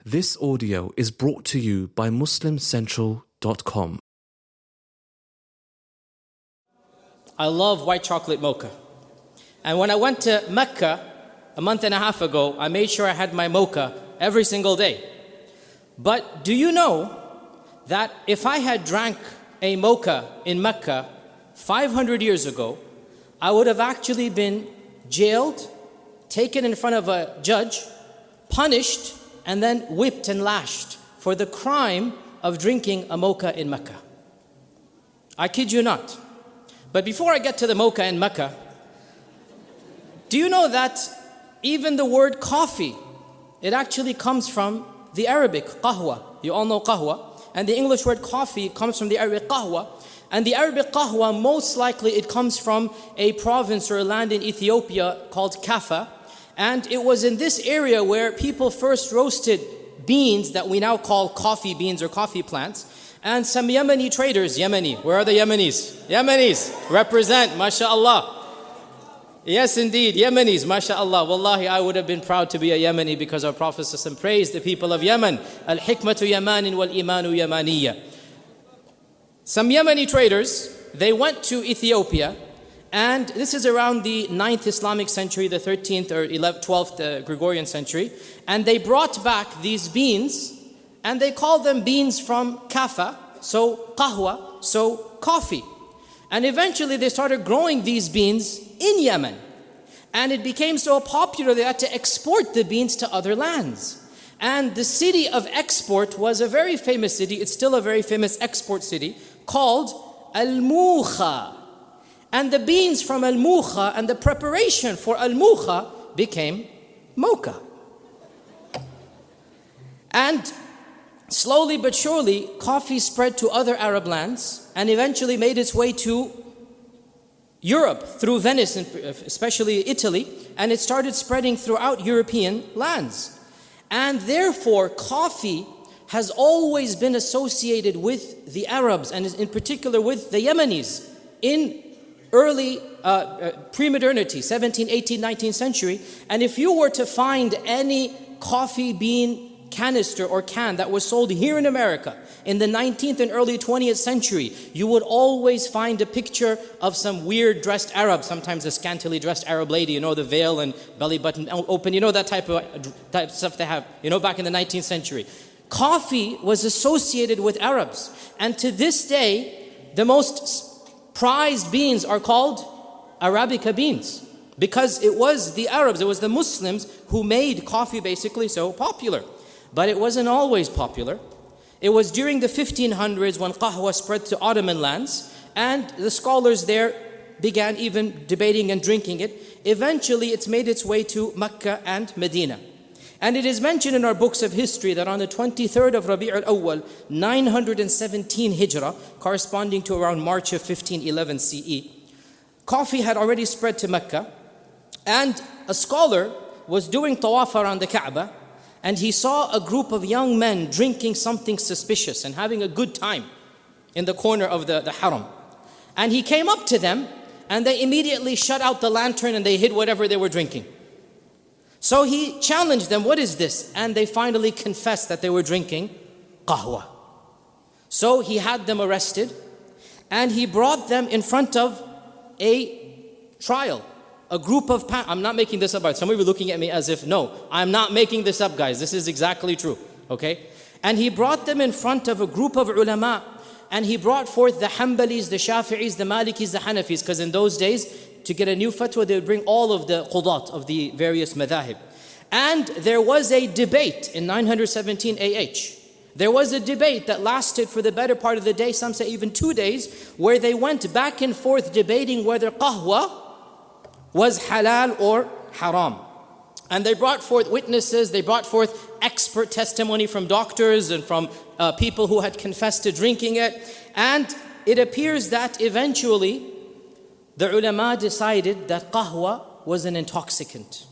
This audio is brought to you by MuslimCentral.com. I love white chocolate mocha. And when I went to Mecca a month and a half ago, I made sure I had my mocha every single day. But do you know that if I had drank a mocha in Mecca 500 years ago, I would have actually been jailed, taken in front of a judge, punished, and then whipped and lashed for the crime of drinking a mocha in Mecca. I kid you not. But before I get to the mocha in Mecca, do you know that even the word coffee, it actually comes from the Arabic qahwa. You all know qahwa. And the English word coffee comes from the Arabic qahwa. And the Arabic qahwa, most likely it comes from a province or a land in Ethiopia called Kaffa. And it was in this area where people first roasted beans that we now call coffee beans or coffee plants. And some Yemeni traders, where are the Yemenis? Yemenis, represent, mashaAllah. Yes, indeed, Yemenis, mashaAllah. Wallahi, I would have been proud to be a Yemeni because our Prophet ﷺ praised the people of Yemen. Al-hikmatu yamanin wal-imanu yamaniya. Some Yemeni traders, they went to Ethiopia, and this is around the 9th Islamic century, the 13th or 12th Gregorian century, and they brought back these beans, and they called them beans from Kaffa, so qahwa, so coffee. And eventually they started growing these beans in Yemen. And it became so popular they had to export the beans to other lands. And the city of export was a very famous city, it's still a very famous export city, called Al-Mukha. And the beans from Al-Mukha and the preparation for Al-Mukha became mocha. And slowly but surely, coffee spread to other Arab lands and eventually made its way to Europe through Venice, especially Italy, and it started spreading throughout European lands. And therefore, coffee has always been associated with the Arabs, and in particular with the Yemenis in early pre-modernity, 17th, 18th, 19th century. And if you were to find any coffee bean canister or can that was sold here in America in the 19th and early 20th century, you would always find a picture of some weird dressed Arab, sometimes a scantily dressed Arab lady, you know, the veil and belly button open, you know, that type of stuff they have, you know, back in the 19th century. Coffee was associated with Arabs, and to this day, the most prized beans are called Arabica beans, because it was the Arabs, it was the Muslims who made coffee basically so popular. But it wasn't always popular. It was during the 1500s when qahwa spread to Ottoman lands, and the scholars there began even debating and drinking it. Eventually it's made its way to Mecca and Medina. And it is mentioned in our books of history that on the 23rd of Rabi' al-Awwal, 917 Hijrah, corresponding to around March of 1511 CE, coffee had already spread to Mecca, and a scholar was doing tawaf around the Kaaba, and he saw a group of young men drinking something suspicious and having a good time in the corner of the haram. And he came up to them, and they immediately shut out the lantern and they hid whatever they were drinking. So he challenged them, what is this? And they finally confessed that they were drinking qahwa. So he had them arrested, and he brought them in front of a trial. A group of, I'm not making this up, some of you are looking at me as if, no, I'm not making this up, guys, this is exactly true, okay? And he brought them in front of a group of ulama, and he brought forth the Hanbalis, the Shafi'is, the Malikis, the Hanafis, because in those days, to get a new fatwa, they would bring all of the qudat of the various madhahib. And there was a debate in 917 AH. There was a debate that lasted for the better part of the day, some say even 2 days, where they went back and forth debating whether qahwa was halal or haram. And they brought forth witnesses, they brought forth expert testimony from doctors and from people who had confessed to drinking it. And it appears that eventually the ulama decided that qahwa was an intoxicant.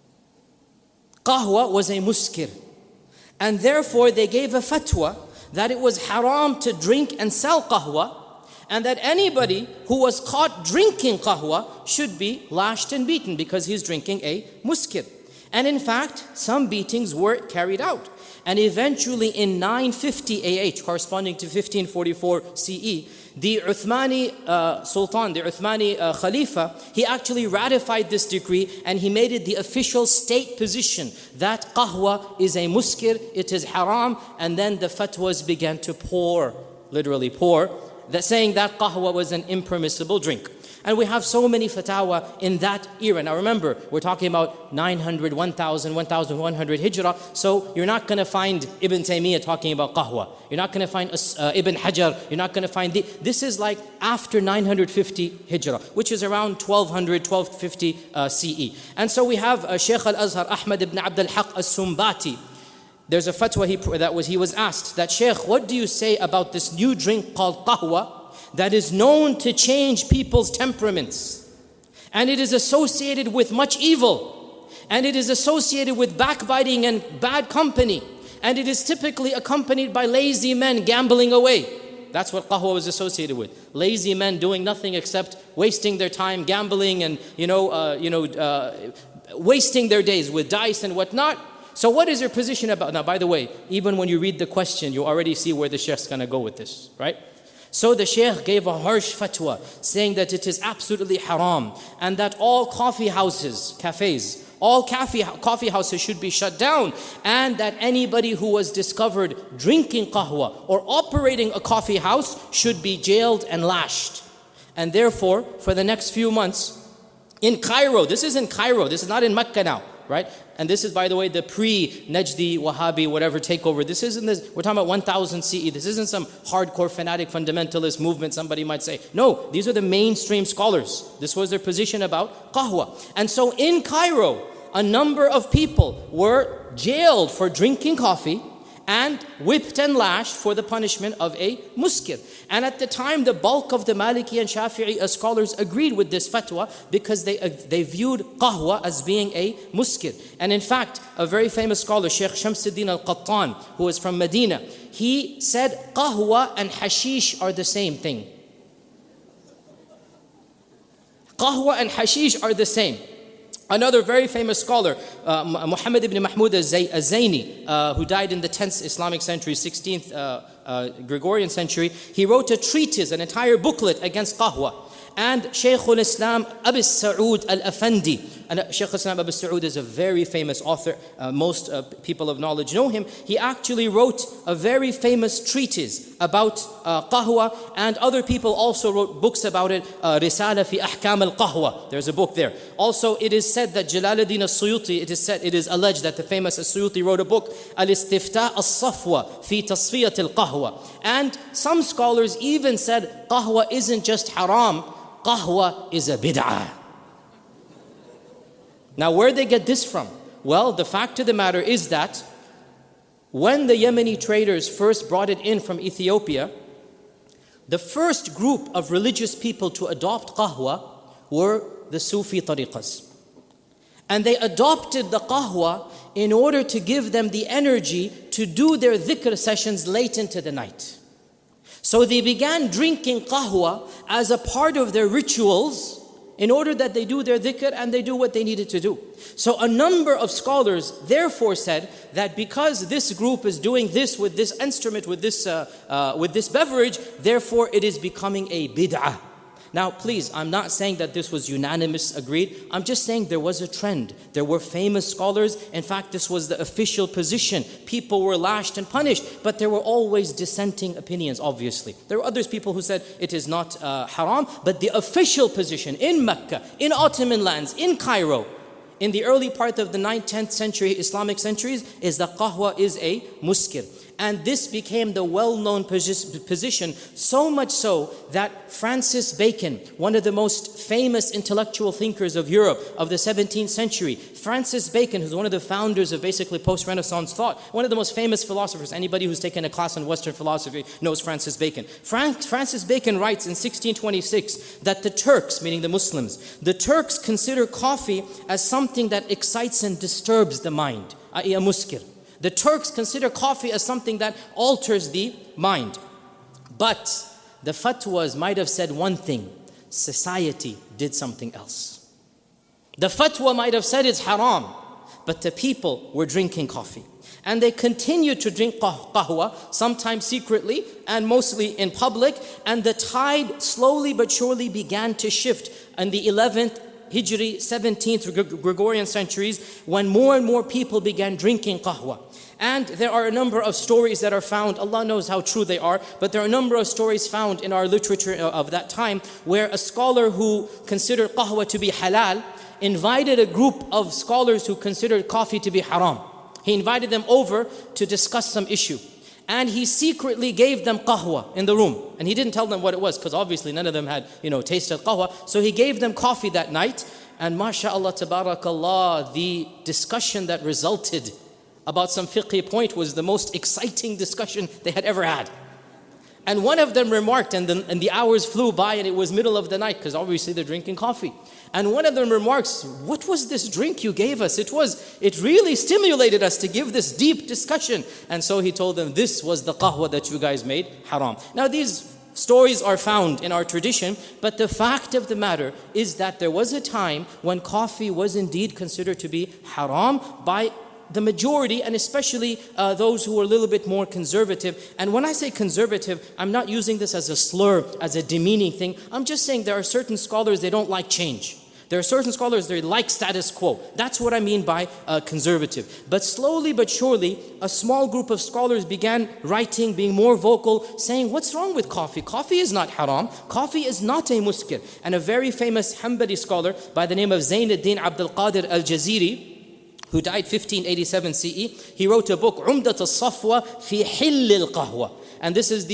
Qahwa was a muskir. And therefore they gave a fatwa that it was haram to drink and sell qahwa, and that anybody who was caught drinking qahwa should be lashed and beaten because he's drinking a muskir. And in fact, some beatings were carried out. And eventually in 950 AH, corresponding to 1544 CE, the Uthmani Sultan, the Uthmani Khalifa, he actually ratified this decree and he made it the official state position that qahwa is a muskir, it is haram, and then the fatwas began to pour, literally pour, that saying that qahwa was an impermissible drink. And we have so many fatwa in that era. Now remember, we're talking about 900, 1000, 1100 hijrah. So you're not going to find Ibn Taymiyyah talking about qahwa. You're not going to find Ibn Hajar. You're not going to find this is like after 950 hijrah, which is around 1200, 1250 CE. And so we have Shaykh al-Azhar Ahmad ibn Abd al-Haq as-Sumbati. There's a fatwa he was asked that, Shaykh, what do you say about this new drink called qahwa that is known to change people's temperaments, and it is associated with much evil, and it is associated with backbiting and bad company, and it is typically accompanied by lazy men gambling away. That's what qahwa was associated with. Lazy men doing nothing except wasting their time gambling and wasting their days with dice and whatnot. So what is your position about? Now, by the way, even when you read the question, you already see where the sheikh's going to go with this, right? So the shaykh gave a harsh fatwa saying that it is absolutely haram and that all coffee houses, cafes, all coffee houses should be shut down, and that anybody who was discovered drinking qahwa or operating a coffee house should be jailed and lashed. And therefore, for the next few months, in Cairo, this is in Cairo, this is not in Mecca now, right? And this is, by the way, the pre-Najdi, Wahhabi, whatever takeover. This isn't this, we're talking about 1000 CE. This isn't some hardcore fanatic fundamentalist movement, somebody might say. No, these are the mainstream scholars. This was their position about qahwa. And so in Cairo, a number of people were jailed for drinking coffee and whipped and lashed for the punishment of a muskir. And at the time, the bulk of the Maliki and Shafi'i scholars agreed with this fatwa because they viewed qahwa as being a muskir. And in fact, a very famous scholar, Shaykh Shamsuddin al-Qattan, who is from Medina, he said qahwa and hashish are the same thing. Qahwa and hashish are the same. Another very famous scholar, Muhammad ibn Mahmud al-Zaini, who died in the 10th Islamic century, 16th Gregorian century, he wrote a treatise, an entire booklet against qahwa. And Shaykh al-Islam Abu Sa'ud al-Afandi, and Shaykh al-Islam Abu Sa'ud is a very famous author, most people of knowledge know him. He actually wrote a very famous treatise about qahwa, and other people also wrote books about it, Risala fi Ahkam al-Qahwa, there's a book there. Also, it is said that Jalaluddin al-Suyuti, it is alleged that the famous al-Suyuti wrote a book, Al-Istifta al-Safwa fi Tasfiyat al-Qahwa. And some scholars even said qahwa isn't just haram, qahwa is a bid'ah. Now, where they get this from? Well, the fact of the matter is that when the Yemeni traders first brought it in from Ethiopia, the first group of religious people to adopt qahwa were the Sufi tariqas. And they adopted the qahwa in order to give them the energy to do their dhikr sessions late into the night. So they began drinking qahwa as a part of their rituals in order that they do their dhikr and they do what they needed to do. So a number of scholars therefore said that because this group is doing this with this instrument, with this beverage, therefore it is becoming a bid'ah. Now please, I'm not saying that this was unanimous agreed. I'm just saying there was a trend. There were famous scholars. In fact, this was the official position. People were lashed and punished, but there were always dissenting opinions, obviously. There were others people who said it is not haram, but the official position in Mecca, in Ottoman lands, in Cairo, in the early part of the 9th, 10th century Islamic centuries, is that qahwa is a muskir. And this became the well-known position, so much so that Francis Bacon, one of the most famous intellectual thinkers of Europe of the 17th century, Francis Bacon, who's one of the founders of basically post-Renaissance thought, one of the most famous philosophers, anybody who's taken a class on Western philosophy knows Francis Bacon. Francis Bacon writes in 1626 that the Turks, meaning the Muslims, the Turks consider coffee as something that excites and disturbs the mind, i.e. a muskir. The Turks consider coffee as something that alters the mind. But the fatwas might have said one thing, society did something else. The fatwa might have said it's haram, but the people were drinking coffee. And they continued to drink qahwa, sometimes secretly and mostly in public. And the tide slowly but surely began to shift in the 11th Hijri, 17th Gregorian centuries, when more and more people began drinking qahwa. And there are a number of stories that are found, Allah knows how true they are, but there are a number of stories found in our literature of that time where a scholar who considered qahwa to be halal invited a group of scholars who considered coffee to be haram. He invited them over to discuss some issue. And he secretly gave them qahwa in the room. And he didn't tell them what it was, because obviously none of them had, tasted qahwa. So he gave them coffee that night. And mashallah, tabarakallah, the discussion that resulted about some fiqhi point was the most exciting discussion they had ever had. And one of them remarked, and the hours flew by and it was middle of the night, because obviously they're drinking coffee. And one of them remarks, what was this drink you gave us? It really stimulated us to give this deep discussion. And so he told them, this was the qahwa that you guys made haram. Now these stories are found in our tradition, but the fact of the matter is that there was a time when coffee was indeed considered to be haram by the majority, and especially those who are a little bit more conservative. And when I say conservative, I'm not using this as a slur, as a demeaning thing. I'm just saying there are certain scholars, they don't like change. There are certain scholars, they like status quo. That's what I mean by conservative. But slowly but surely, a small group of scholars began writing, being more vocal, saying, what's wrong with coffee? Coffee is not haram. Coffee is not a muskir. And a very famous Hanbali scholar by the name of Zainuddin Abdul Qadir al-Jaziri, who died 1587 CE, he wrote a book, Umdat al-Safwa fi Hill al-Qahwa. And this is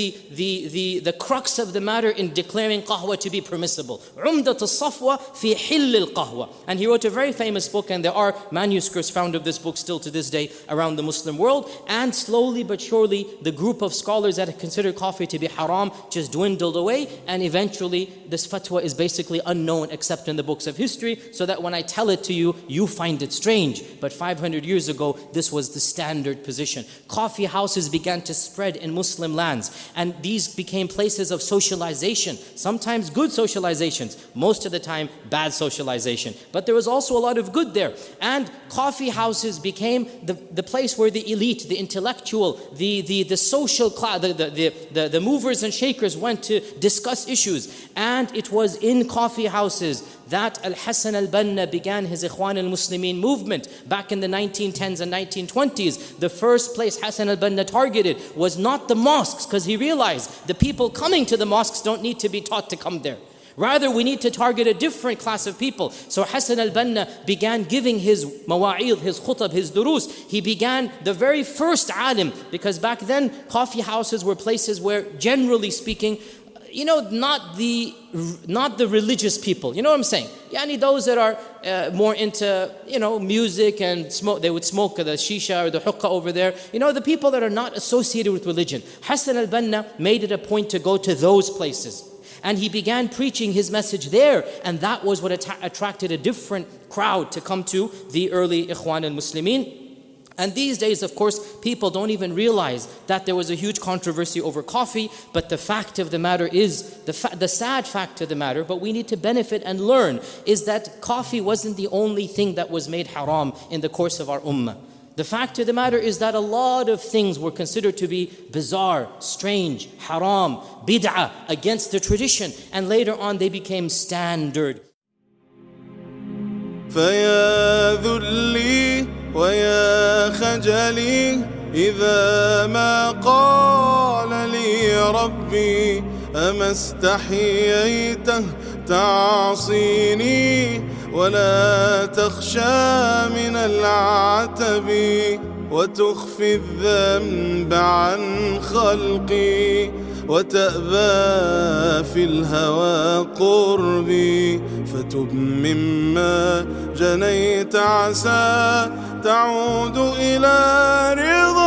the crux of the matter in declaring qahwa to be permissible. Umdat al-Safwa fi Hill al-Qahwa. And he wrote a very famous book, and there are manuscripts found of this book still to this day around the Muslim world. And slowly but surely, the group of scholars that considered coffee to be haram just dwindled away, and eventually this fatwa is basically unknown except in the books of history, so that when I tell it to you, you find it strange. But 500 years ago, this was the standard position. Coffee houses began to spread in Muslim lands, and these became places of socialization, sometimes good socializations, most of the time bad socialization, but there was also a lot of good there. And coffee houses became the place where the elite, the intellectual, the social class, the movers and shakers went to discuss issues. And it was in coffee houses that Al-Hasan al-Banna began his Ikhwan al-Muslimin movement back in the 1910s and 1920s. The first place Hasan al-Banna targeted was not the mosques, because he realized the people coming to the mosques don't need to be taught to come there. Rather, we need to target a different class of people. So Hasan al-Banna began giving his mawa'id, his khutab, his durus. He began the very first alim, because back then coffee houses were places where, generally speaking, not the religious people, you know what I'm saying? Yani those that are more into, music and smoke, they would smoke the shisha or the hookah over there. The people that are not associated with religion. Hasan al-Banna made it a point to go to those places. And he began preaching his message there. And that was what attracted a different crowd to come to the early Ikhwan al-Muslimin. And these days, of course, people don't even realize that there was a huge controversy over coffee. But the fact of the matter is, the sad fact of the matter, but we need to benefit and learn, is that coffee wasn't the only thing that was made haram in the course of our ummah. The fact of the matter is that a lot of things were considered to be bizarre, strange, haram, bid'ah, against the tradition. And later on they became standard. فيا ذلي ويا خجلي إذا ما قال لي ربي أما استحييته تعصيني ولا تخشى من العتب وتخفي الذنب عن خلقي وتأبى في الهوى قربي فتب مما جنيت عسى تعود إلى رضا